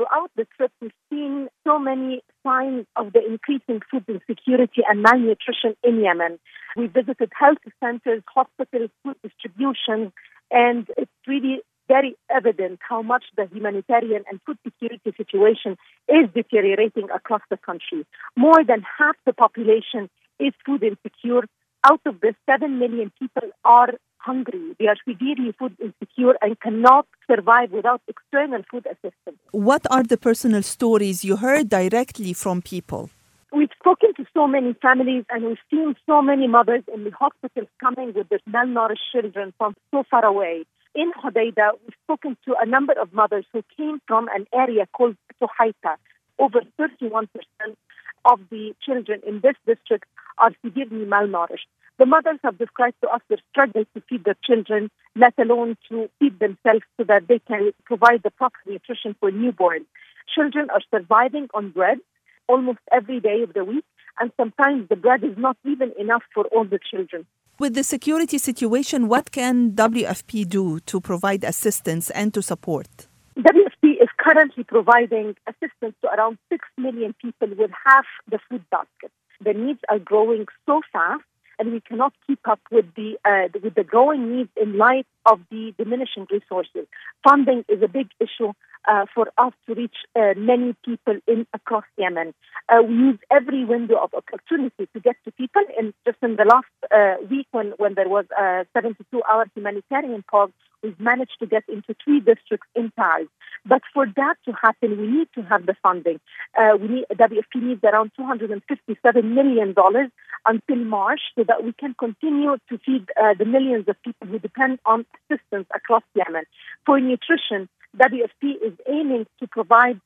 throughout the trip, we've seen so many signs of the increasing food insecurity and malnutrition in Yemen. We visited health centers, hospitals, food distributions, and it's really very evident how much the humanitarian and food security situation is deteriorating across the country. More than half the population is food insecure. Out of the 7 million people are hungry. They are severely food insecure and cannot survive without external food assistance. What are the personal stories you heard directly from people? We've spoken to so many families and we've seen so many mothers in the hospitals coming with their malnourished children from so far away. In Hodeidah, we've spoken to a number of mothers who came from an area called Suhaita. Over 31% of the children in this district are severely malnourished. The mothers have described to us their struggle to feed their children, let alone to feed themselves so that they can provide the proper nutrition for newborns. Children are surviving on bread almost every day of the week, and sometimes the bread is not even enough for all the children. With the security situation, what can WFP do to provide assistance and to support? WFP is currently providing assistance to around 6 million people with half the food basket. The needs are growing so fast, and we cannot keep up with the growing needs in light of the diminishing resources. Funding is a big issue for us to reach many people across Yemen. We use every window of opportunity to get to people. And just in the last week, when there was a 72-hour humanitarian pause, we've managed to get into 3 districts in Taiz. But for that to happen, we need to have the funding. WFP needs around $257 million until March so that we can continue to feed the millions of people who depend on assistance across Yemen. For nutrition, WFP is aiming to provide,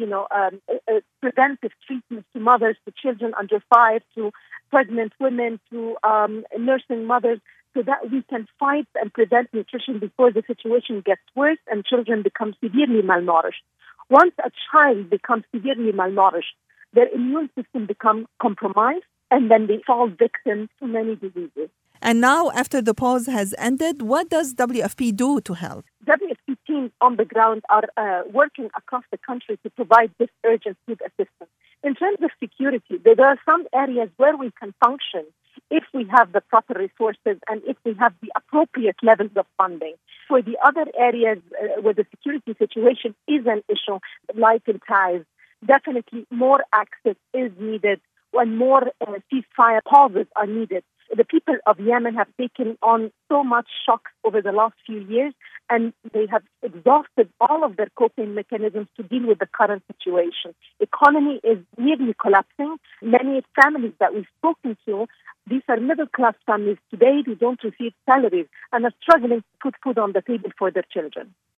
preventive treatments to mothers, to children under 5, to pregnant women, to nursing mothers, so that we can fight and prevent nutrition before the situation gets worse and children become severely malnourished. Once a child becomes severely malnourished, their immune system becomes compromised, and then they fall victim to many diseases. And now, after the pause has ended, what does WFP do to help? WFP teams on the ground are working across the country to provide this urgent food assistance. In terms of security, there are some areas where we can function if we have the proper resources and if we have the appropriate levels of funding. For the other areas where the security situation is an issue, like in Taiz, definitely more access is needed and more ceasefire pauses are needed. The people of Yemen have taken on so much shock over the last few years, and they have exhausted all of their coping mechanisms to deal with the current situation. Economy is nearly collapsing. Many families that we've spoken to, these are middle-class families today. They don't receive salaries and are struggling to put food on the table for their children.